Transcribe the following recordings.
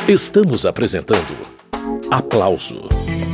Estamos apresentando Aplauso.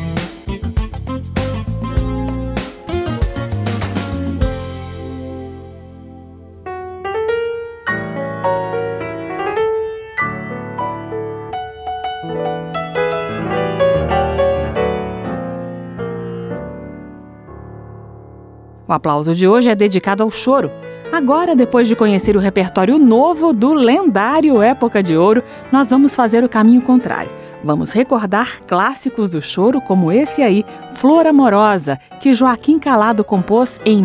O aplauso de hoje é dedicado ao choro. Agora, depois de conhecer o repertório novo do lendário Época de Ouro, nós vamos fazer o caminho contrário. Vamos recordar clássicos do choro como esse aí, Flor Amorosa, que Joaquim Calado compôs em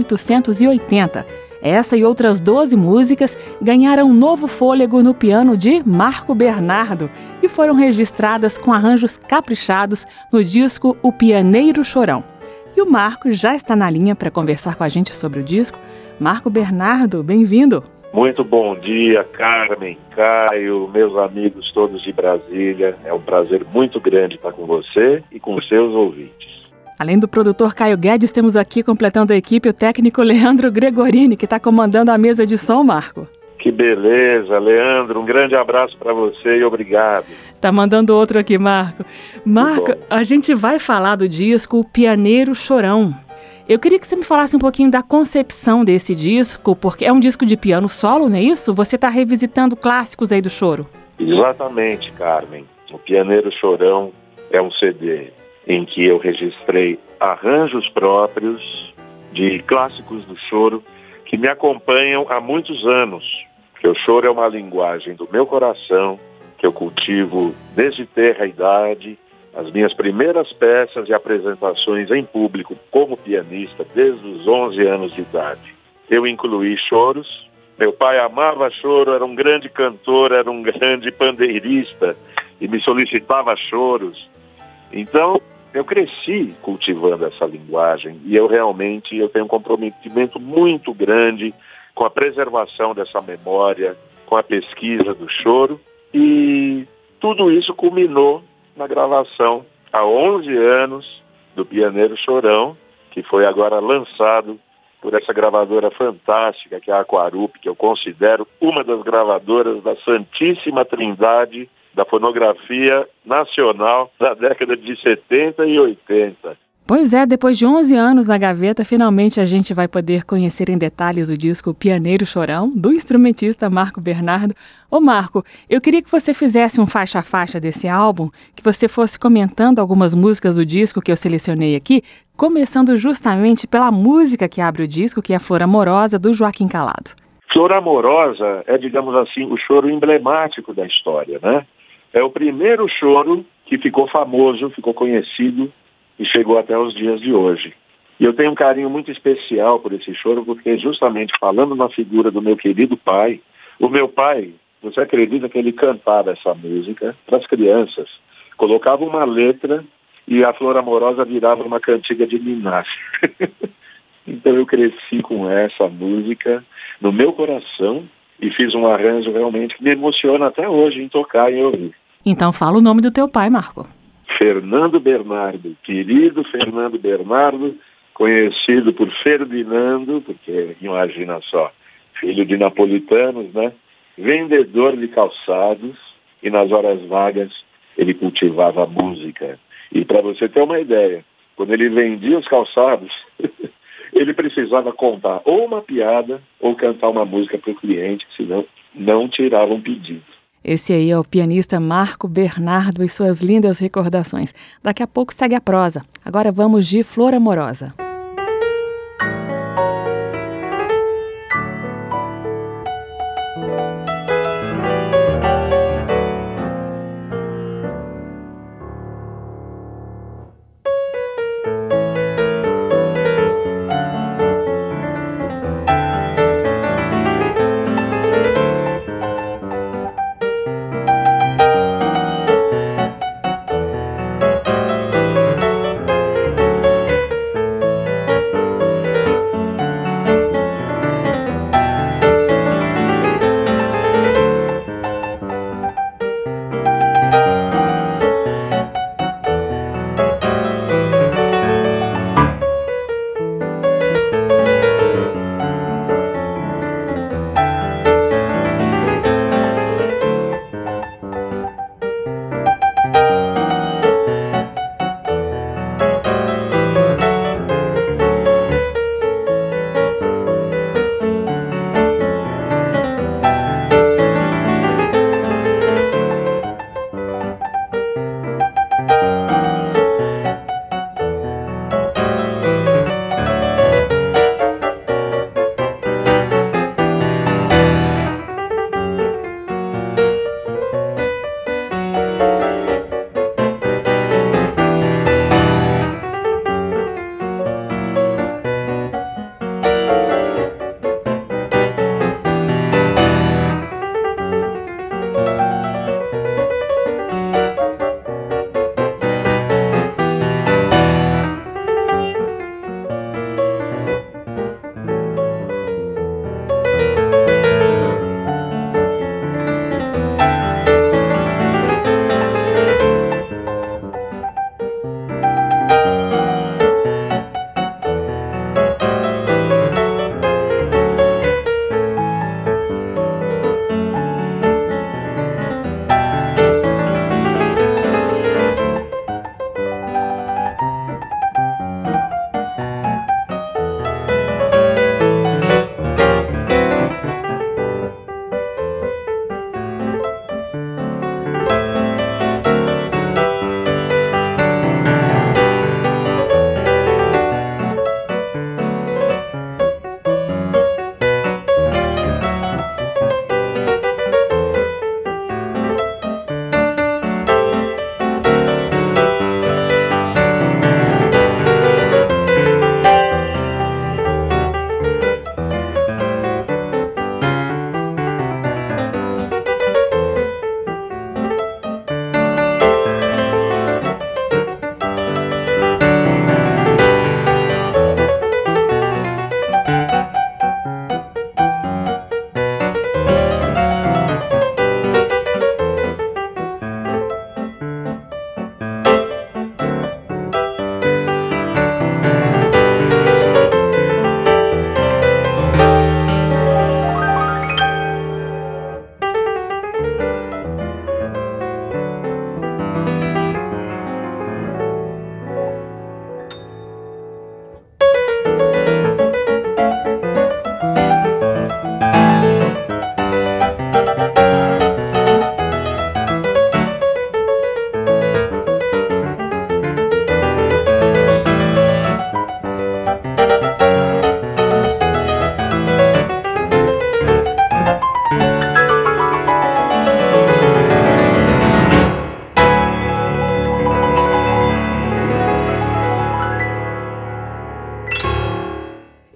1880. Essa e outras 12 músicas ganharam um novo fôlego no piano de Marco Bernardo e foram registradas com arranjos caprichados no disco O Pianeiro Chorão. E o Marco já está na linha para conversar com a gente sobre o disco. Marco Bernardo, bem-vindo. Muito bom dia, Carmen, Caio, meus amigos todos de Brasília. É um prazer muito grande estar com você e com seus ouvintes. Além do produtor Caio Guedes, temos aqui completando a equipe o técnico Leandro Gregorini, que está comandando a mesa de som, Marco. Que beleza, Leandro, um grande abraço para você e obrigado. Tá mandando outro aqui, Marco. Marco, a gente vai falar do disco O Pianeiro Chorão. Eu queria que você me falasse um pouquinho da concepção desse disco, porque é um disco de piano solo, não é isso? Você está revisitando clássicos aí do choro. Exatamente, Carmen. O Pianeiro Chorão é um CD em que eu registrei arranjos próprios de clássicos do choro que me acompanham há muitos anos. Porque o choro é uma linguagem do meu coração, que eu cultivo desde tenra idade. As minhas primeiras peças e apresentações em público como pianista desde os 11 anos de idade. Eu incluí choros. Meu pai amava choro, era um grande cantor, era um grande pandeirista e me solicitava choros. Então, eu cresci cultivando essa linguagem e eu tenho um comprometimento muito grande com a preservação dessa memória, com a pesquisa do choro, e tudo isso culminou na gravação há 11 anos do Pianeiro Chorão, que foi agora lançado por essa gravadora fantástica que é a Aquarup, que eu considero uma das gravadoras da Santíssima Trindade da fonografia nacional da década de 70 e 80. Pois é, depois de 11 anos na gaveta, finalmente a gente vai poder conhecer em detalhes o disco Pianeiro Chorão, do instrumentista Marco Bernardo. Ô Marco, eu queria que você fizesse um faixa a faixa desse álbum, que você fosse comentando algumas músicas do disco que eu selecionei aqui, começando justamente pela música que abre o disco, que é Flor Amorosa, do Joaquim Calado. Flor Amorosa é, digamos assim, o choro emblemático da história, né? É o primeiro choro que ficou famoso, ficou conhecido e chegou até os dias de hoje. E eu tenho um carinho muito especial por esse choro, porque justamente falando na figura do meu querido pai, o meu pai, você acredita que ele cantava essa música para as crianças, colocava uma letra e a Flor Amorosa virava uma cantiga de niná. Então eu cresci com essa música no meu coração e fiz um arranjo realmente que me emociona até hoje em tocar e ouvir. Então fala o nome do teu pai, Marco. Fernando Bernardo, querido Fernando Bernardo, conhecido por Ferdinando, porque imagina só, filho de napolitanos, né? Vendedor de calçados, e nas horas vagas ele cultivava a música. E para você ter uma ideia, quando ele vendia os calçados, ele precisava contar ou uma piada ou cantar uma música para o cliente, senão não tirava um pedido. Esse aí é o pianista Marco Bernardo e suas lindas recordações. Daqui a pouco segue a prosa. Agora vamos de Flor Amorosa.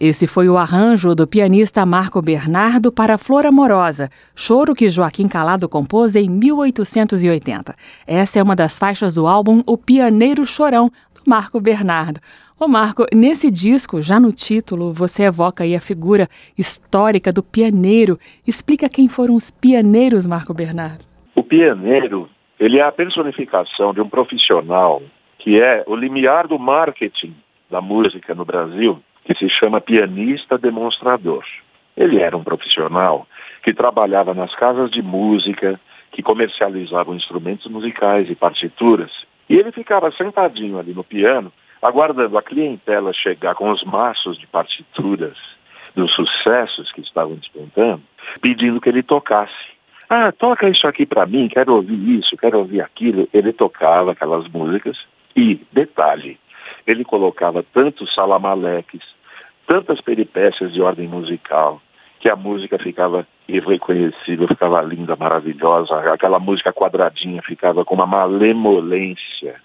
Esse foi o arranjo do pianista Marco Bernardo para Flor Amorosa, choro que Joaquim Calado compôs em 1880. Essa é uma das faixas do álbum O Pianeiro Chorão, do Marco Bernardo. Ô Marco, nesse disco, já no título, você evoca aí a figura histórica do pianeiro. Explica quem foram os pianeiros, Marco Bernardo. O pianeiro, ele é a personificação de um profissional que é o limiar do marketing da música no Brasil, que se chama pianista demonstrador. Ele era um profissional que trabalhava nas casas de música, que comercializavam instrumentos musicais e partituras, e ele ficava sentadinho ali no piano, aguardando a clientela chegar com os maços de partituras dos sucessos que estavam despontando, pedindo que ele tocasse. Ah, toca isso aqui para mim, quero ouvir isso, quero ouvir aquilo. Ele tocava aquelas músicas e, detalhe, ele colocava tantos salamaleques, tantas peripécias de ordem musical, que a música ficava irreconhecível, ficava linda, maravilhosa. Aquela música quadradinha ficava com uma malemolência.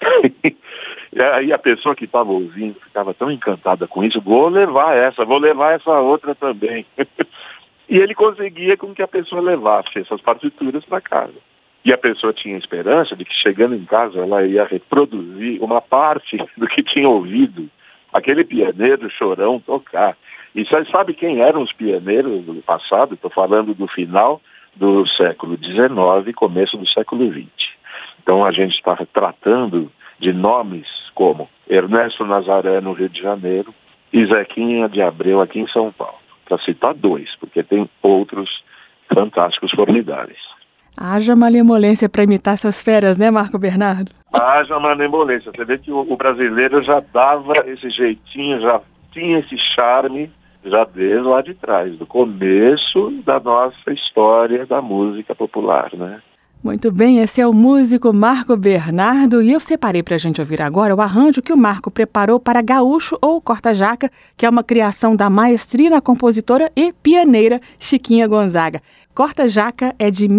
E aí a pessoa que estava ouvindo ficava tão encantada com isso, vou levar essa outra também. E ele conseguia com que a pessoa levasse essas partituras para casa. E a pessoa tinha esperança de que chegando em casa ela ia reproduzir uma parte do que tinha ouvido aquele pianeiro chorão tocar. E você sabe quem eram os pianeiros do passado? Estou falando do final do século XIX, começo do século XX. Então a gente está tratando de nomes como Ernesto Nazaré no Rio de Janeiro e Zequinha de Abreu aqui em São Paulo. Para citar dois, porque tem outros fantásticos formidáveis. Haja malemolência para imitar essas feras, né, Marco Bernardo? Haja malemolência. Você vê que o brasileiro já dava esse jeitinho, já tinha esse charme, já desde lá de trás, do começo da nossa história da música popular, né? Muito bem, esse é o músico Marco Bernardo e eu separei para a gente ouvir agora o arranjo que o Marco preparou para Gaúcho ou Corta-Jaca, que é uma criação da maestrina, compositora e pianeira Chiquinha Gonzaga. Corta-Jaca é de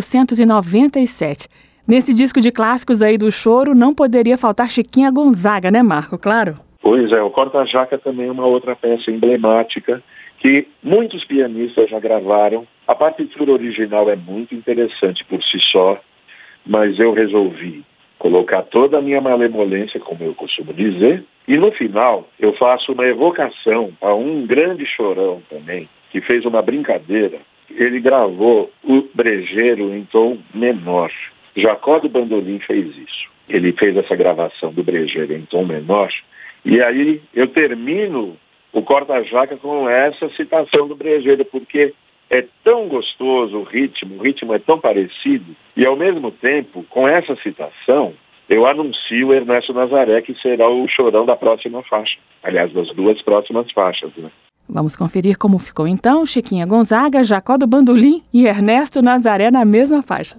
1897. Nesse disco de clássicos aí do choro não poderia faltar Chiquinha Gonzaga, né, Marco? Claro. Pois é, o Corta-Jaca também é uma outra peça emblemática que muitos pianistas já gravaram. A partitura original é muito interessante por si só, mas eu resolvi colocar toda a minha malemolência, como eu costumo dizer, e no final eu faço uma evocação a um grande chorão também, que fez uma brincadeira. Ele gravou o brejeiro em tom menor. Jacó do Bandolim fez isso. Ele fez essa gravação do brejeiro em tom menor, e aí eu termino o Corta-Jaca com essa citação do brejeiro, porque é tão gostoso o ritmo é tão parecido, e ao mesmo tempo, com essa citação, eu anuncio Ernesto Nazaré, que será o chorão da próxima faixa. Aliás, das duas próximas faixas, né? Vamos conferir como ficou então Chiquinha Gonzaga, Jacó do Bandolim e Ernesto Nazaré na mesma faixa.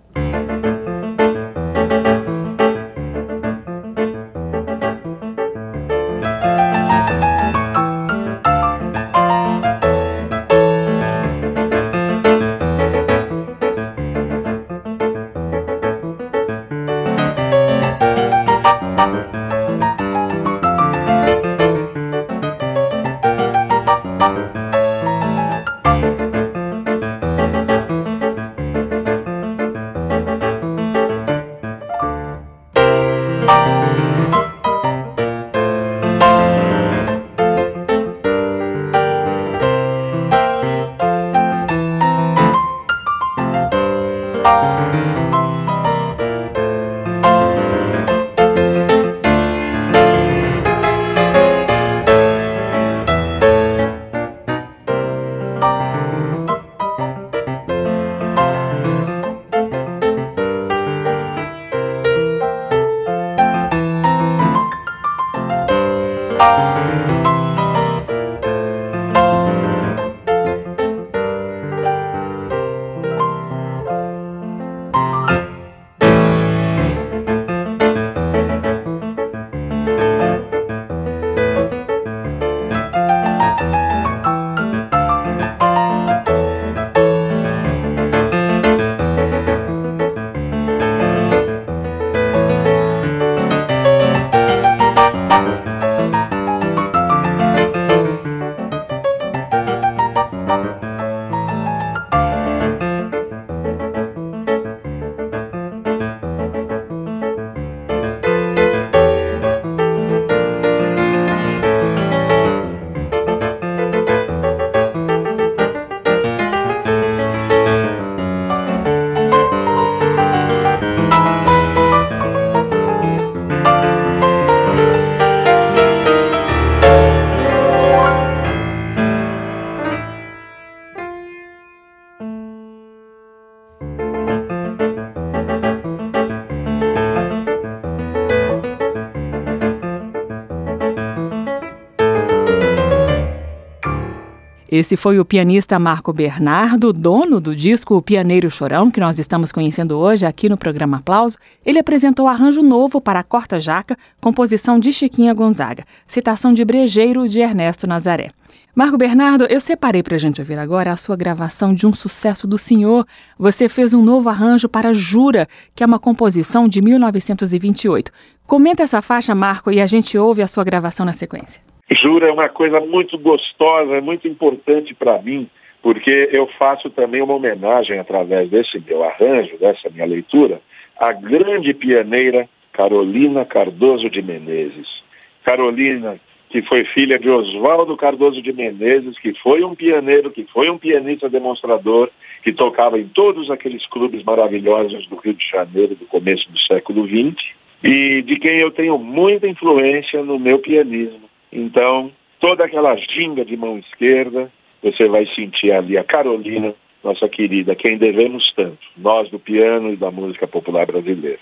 Esse foi o pianista Marco Bernardo, dono do disco O Pianeiro Chorão, que nós estamos conhecendo hoje aqui no programa Aplauso. Ele apresentou arranjo novo para a Corta Jaca, composição de Chiquinha Gonzaga, citação de Brejeiro de Ernesto Nazaré. Marco Bernardo, eu separei para a gente ouvir agora a sua gravação de um sucesso do senhor. Você fez um novo arranjo para Jura, que é uma composição de 1928. Comenta essa faixa, Marco, e a gente ouve a sua gravação na sequência. Jura é uma coisa muito gostosa, é muito importante para mim, porque eu faço também uma homenagem através desse meu arranjo, dessa minha leitura, à grande pianeira Carolina Cardoso de Menezes. Carolina, que foi filha de Oswaldo Cardoso de Menezes, que foi um pianeiro, que foi um pianista demonstrador, que tocava em todos aqueles clubes maravilhosos do Rio de Janeiro do começo do século XX, e de quem eu tenho muita influência no meu pianismo. Então, toda aquela ginga de mão esquerda, você vai sentir ali a Carolina, nossa querida, quem devemos tanto, nós do piano e da música popular brasileira.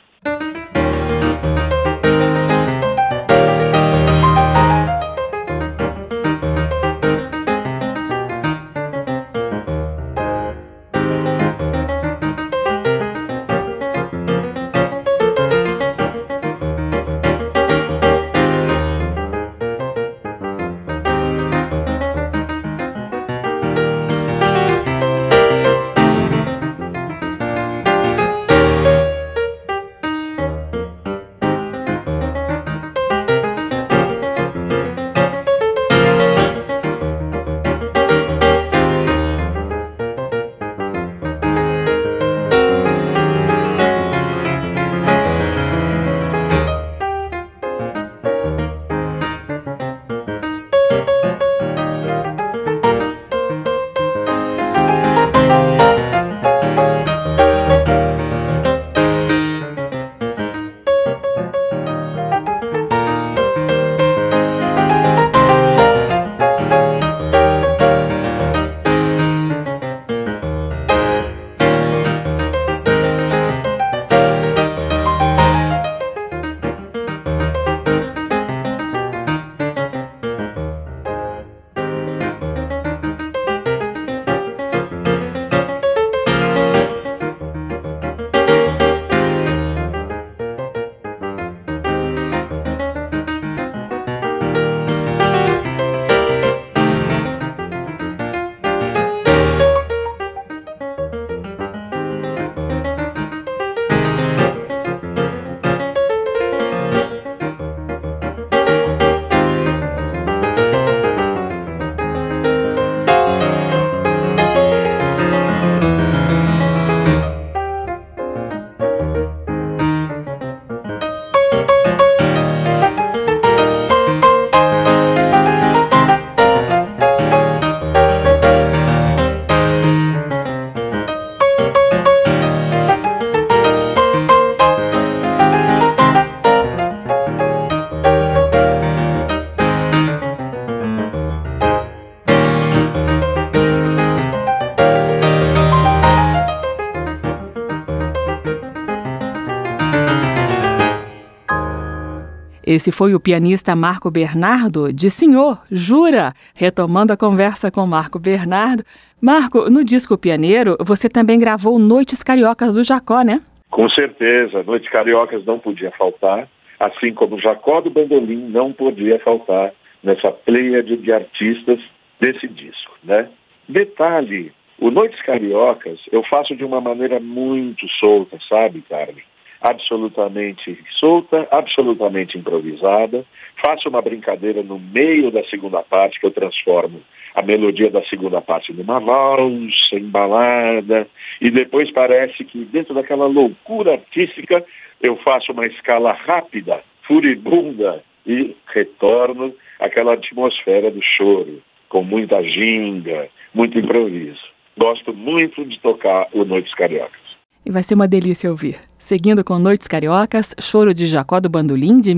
Esse foi o pianista Marco Bernardo, de Senhor, Jura, retomando a conversa com Marco Bernardo. Marco, no disco Pianeiro, você também gravou Noites Cariocas do Jacó, né? Com certeza, Noites Cariocas não podia faltar, assim como Jacó do Bandolim não podia faltar nessa pleiade de artistas desse disco, né? Detalhe, o Noites Cariocas eu faço de uma maneira muito solta, sabe, Carmen? Absolutamente solta, absolutamente improvisada. Faço uma brincadeira no meio da segunda parte, que eu transformo a melodia da segunda parte numa valsa embalada, e depois parece que dentro daquela loucura artística eu faço uma escala rápida, furibunda, e retorno àquela atmosfera do choro, com muita ginga, muito improviso. Gosto muito de tocar o Noites Cariocas. E vai ser uma delícia ouvir. Seguindo com Noites Cariocas, Choro de Jacó do Bandolim, de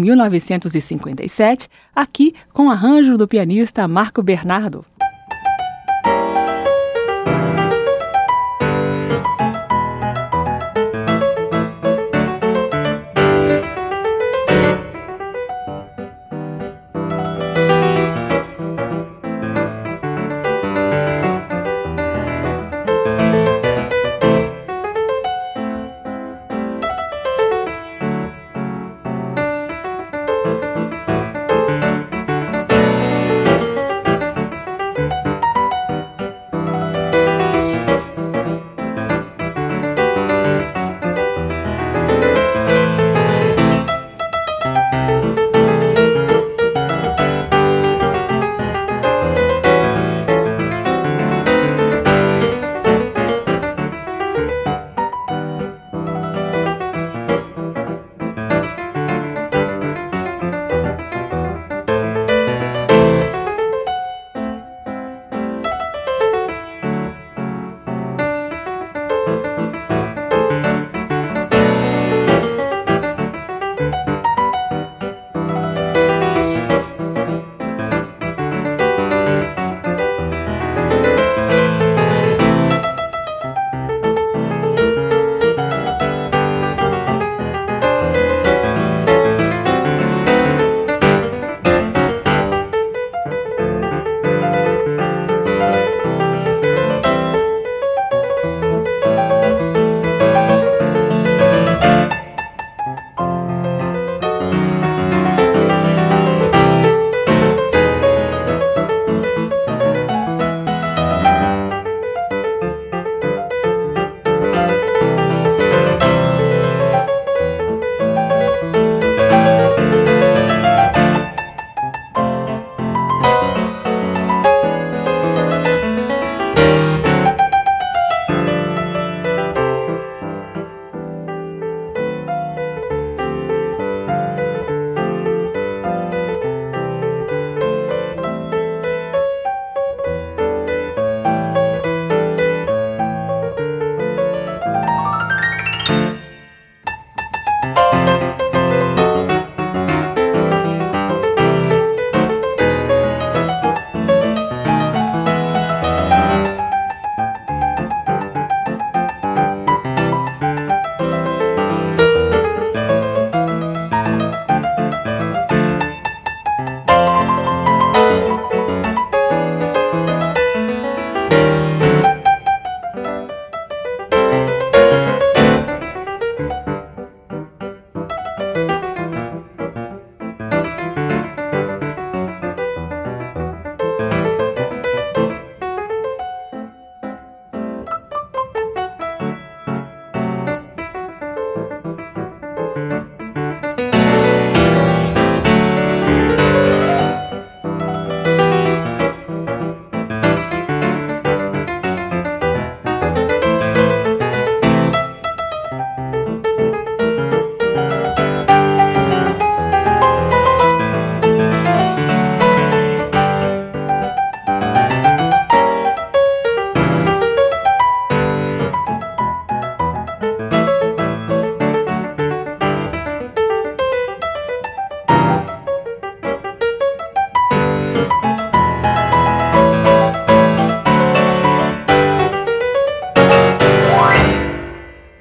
1957, aqui com arranjo do pianista Marco Bernardo.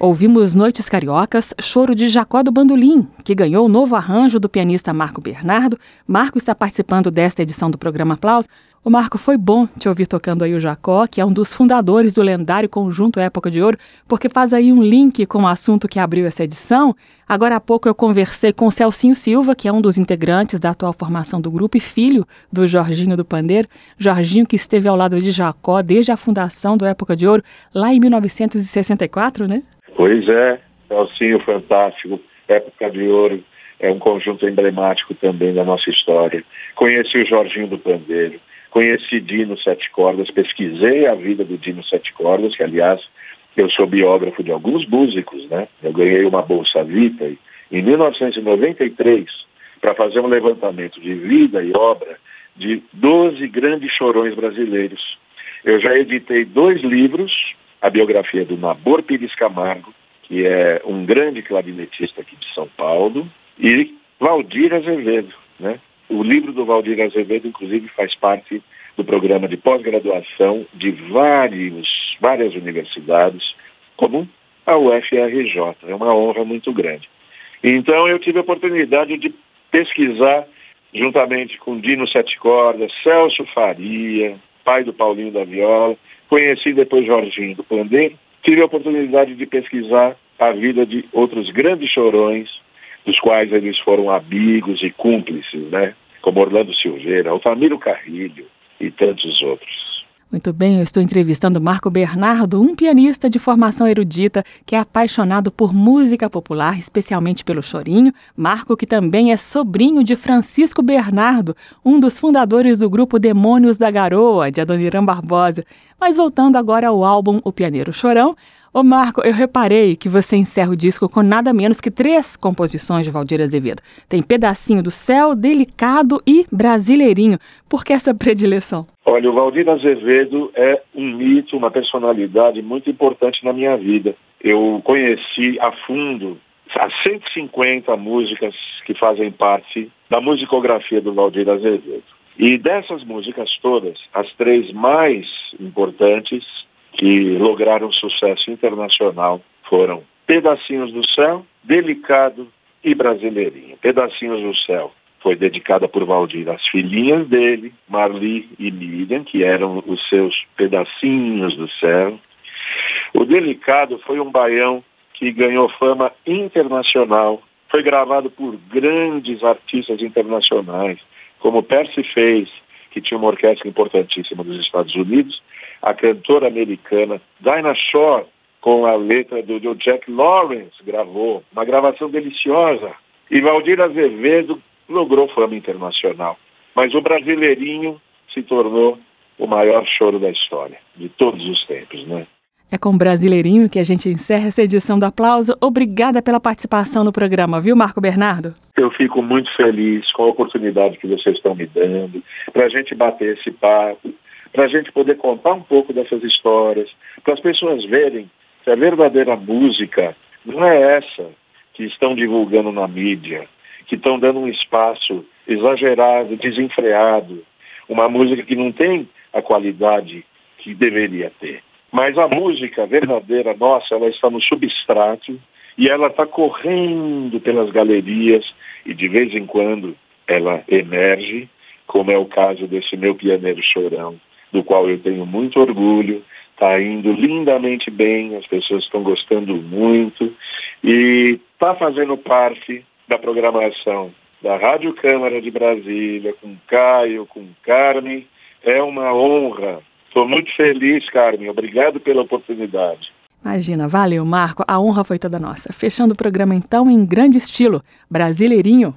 Ouvimos Noites Cariocas, Choro de Jacó do Bandolim, que ganhou o novo arranjo do pianista Marco Bernardo. Marco está participando desta edição do programa Aplauso. Ô Marco, foi bom te ouvir tocando aí o Jacó, que é um dos fundadores do lendário conjunto Época de Ouro, porque faz aí um link com o assunto que abriu essa edição. Agora há pouco eu conversei com o Celcinho Silva, que é um dos integrantes da atual formação do grupo e filho do Jorginho do Pandeiro. Jorginho que esteve ao lado de Jacó desde a fundação do Época de Ouro, lá em 1964, né? Pois é, Celcinho fantástico, Época de Ouro é um conjunto emblemático também da nossa história. Conheci o Jorginho do Pandeiro, conheci Dino Sete Cordas, pesquisei a vida do Dino Sete Cordas, que aliás eu sou biógrafo de alguns músicos, né? Eu ganhei uma Bolsa Vita em 1993 para fazer um levantamento de vida e obra de 12 grandes chorões brasileiros. Eu já editei 2 livros, a biografia do Nabor Pires Camargo, que é um grande clarinetista aqui de São Paulo, e Valdir Azevedo, né? O livro do Valdir Azevedo, inclusive, faz parte do programa de pós-graduação de várias universidades, como a UFRJ. É uma honra muito grande. Então, eu tive a oportunidade de pesquisar, juntamente com Dino Sete Cordas, Celso Faria, pai do Paulinho da Viola, conheci depois Jorginho do Pandeiro, tive a oportunidade de pesquisar a vida de outros grandes chorões, dos quais eles foram amigos e cúmplices, né? Como Orlando Silveira, Altamiro Carrilho e tantos outros. Muito bem, eu estou entrevistando Marco Bernardo, um pianista de formação erudita que é apaixonado por música popular, especialmente pelo chorinho. Marco, que também é sobrinho de Francisco Bernardo, um dos fundadores do grupo Demônios da Garoa, de Adoniran Barbosa. Mas voltando agora ao álbum O Pianeiro Chorão, ô Marco, eu reparei que você encerra o disco com nada menos que 3 composições de Valdir Azevedo. Tem Pedacinho do Céu, Delicado e Brasileirinho. Por que essa predileção? Olha, o Valdir Azevedo é um mito, uma personalidade muito importante na minha vida. Eu conheci a fundo as 150 músicas que fazem parte da musicografia do Valdir Azevedo. E dessas músicas todas, as 3 mais importantes que lograram sucesso internacional foram Pedacinhos do Céu, Delicado e Brasileirinho. Pedacinhos do Céu foi dedicada por Valdir às filhinhas dele, Marli e Miriam, que eram os seus pedacinhos do céu. O Delicado foi um baião que ganhou fama internacional, foi gravado por grandes artistas internacionais, como Percy Faith, que tinha uma orquestra importantíssima dos Estados Unidos, a cantora americana Dinah Shore, com a letra do Jack Lawrence, gravou, uma gravação deliciosa. E Valdir Azevedo logrou fama internacional. Mas o Brasileirinho se tornou o maior choro da história, de todos os tempos, né? É com o Brasileirinho que a gente encerra essa edição do Aplauso. Obrigada pela participação no programa, viu, Marco Bernardo? Eu fico muito feliz com a oportunidade que vocês estão me dando, para a gente bater esse papo, para a gente poder contar um pouco dessas histórias, para as pessoas verem que a verdadeira música não é essa que estão divulgando na mídia, que estão dando um espaço exagerado, desenfreado, uma música que não tem a qualidade que deveria ter. Mas a música verdadeira nossa, ela está no substrato e ela está correndo pelas galerias e de vez em quando ela emerge, como é o caso desse meu Pianeiro Chorão, do qual eu tenho muito orgulho, está indo lindamente bem, as pessoas estão gostando muito e está fazendo parte da programação da Rádio Câmara de Brasília, com Caio, com Carmen. É uma honra. Estou muito feliz, Carmen. Obrigado pela oportunidade. Imagina, valeu, Marco. A honra foi toda nossa. Fechando o programa, então, em grande estilo. Brasileirinho.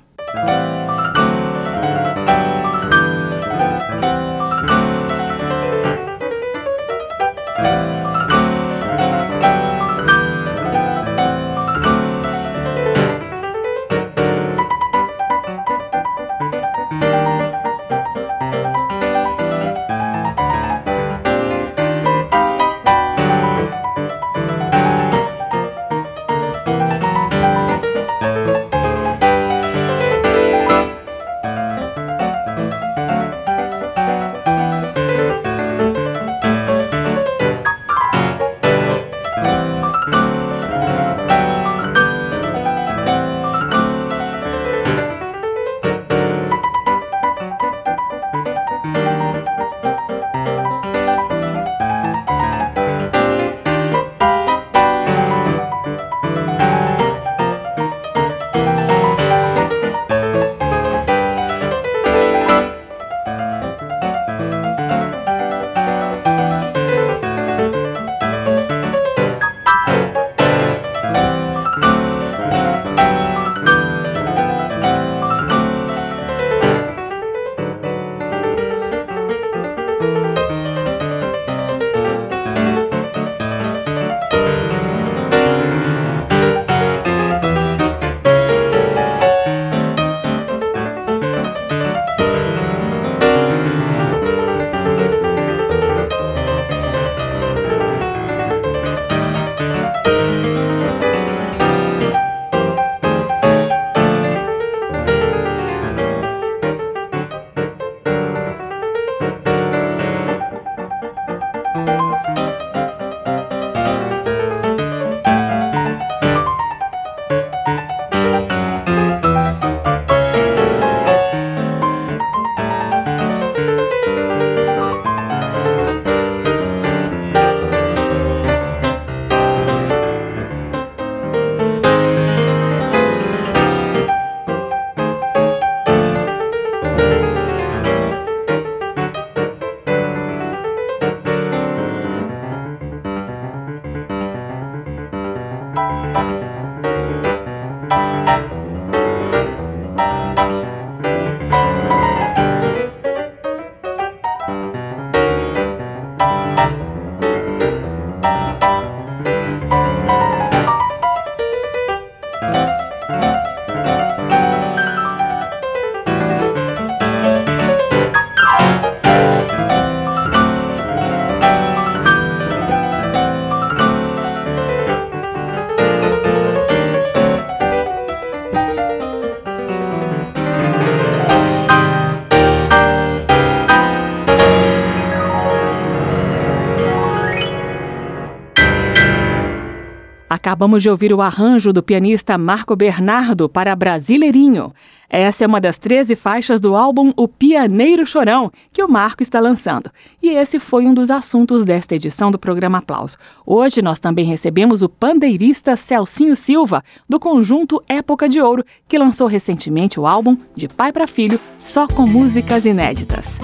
Acabamos de ouvir o arranjo do pianista Marco Bernardo para Brasileirinho. Essa é uma das 13 faixas do álbum O Pianeiro Chorão, que o Marco está lançando. E esse foi um dos assuntos desta edição do programa Aplauso. Hoje nós também recebemos o pandeirista Celcinho Silva, do conjunto Época de Ouro, que lançou recentemente o álbum De Pai para Filho, só com músicas inéditas.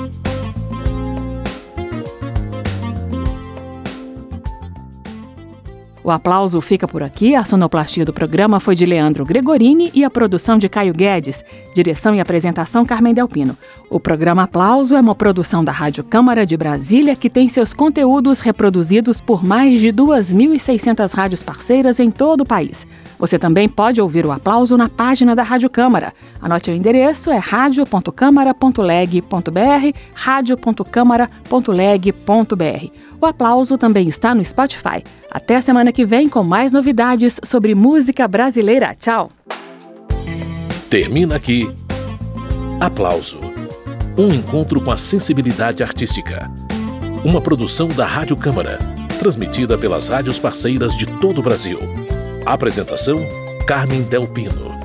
O Aplauso fica por aqui. A sonoplastia do programa foi de Leandro Gregorini e a produção de Caio Guedes. Direção e apresentação Carmen Delpino. O programa Aplauso é uma produção da Rádio Câmara de Brasília, que tem seus conteúdos reproduzidos por mais de 2.600 rádios parceiras em todo o país. Você também pode ouvir o Aplauso na página da Rádio Câmara. Anote o endereço, é radio.câmara.leg.br, radio.câmara.leg.br. O Aplauso também está no Spotify. Até a semana que vem com mais novidades sobre música brasileira. Tchau! Termina aqui Aplauso. Um encontro com a sensibilidade artística. Uma produção da Rádio Câmara, transmitida pelas rádios parceiras de todo o Brasil. Apresentação: Carmen Delpino.